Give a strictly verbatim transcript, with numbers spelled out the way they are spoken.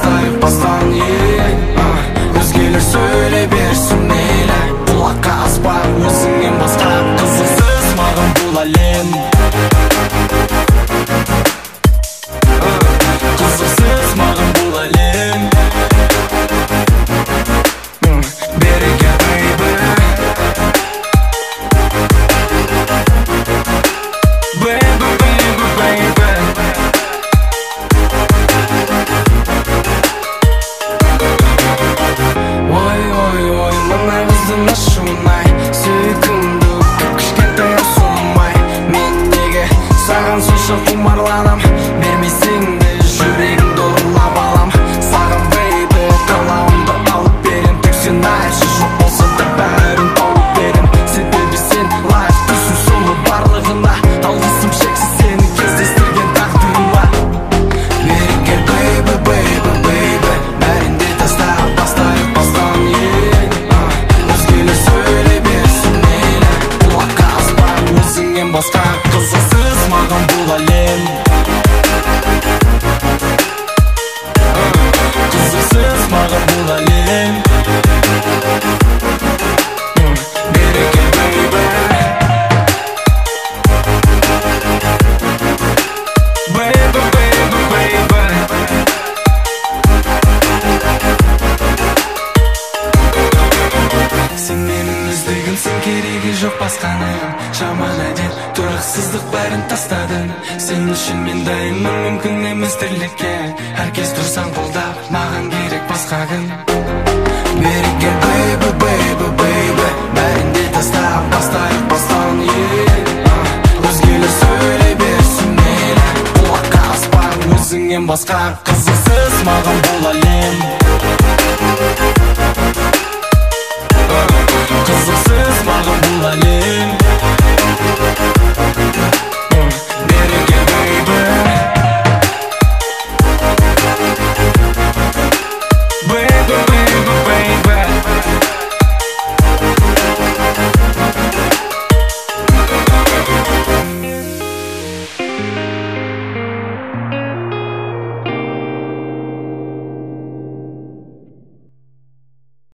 бастайық бастан, өзгелер сөйлей берсін мейлі. Құлаққа аспа өзіңнен басқа, қызықсыз маған бұл әлем. Қызықсыз маған бұл әлем. Береге baby, baby, baby, baby. Ой, ой, ой, мына қыздың ашуын-ай, сүйкімді кіп-кішкентай асуым-ай. Мен неге саған сонша құмарланам, бермесеңді жүрегімді ұрлап алам. Саған baby, қалауымды алып берем, тек сен айтшы, жоқ болса да бәрін тауып берем. Себебі сен лайық түсін соңы барлығына, алғысым шексіз сені кездестірген тағдырыма. Береге baby, baby, baby, бәрінде тастап бастайық бастан, өзгелер сөйлей берсін мейлі. Құлаққа аспа өзіңнен басқа, қызықсыз маған бұл әлем. Қызықсыз маған бұл әлем. Береге baby, baby, baby, baby. Сен менің өздігімсің, керегі жоқ басқаның. Жаман әдет, тұрақсыздық бәрін тастадың. Сен үшін мен дайынмын, мүмкін емес тірлікке. Әркез тұрсаң қолдап, маған керек басқа күн. Береге baby, baby, baby, бәрінде тастап бастайық бастан, өзгелер сөйлей берсін мейлі. Құлаққа аспа өзіңнен басқа, қызықсыз маған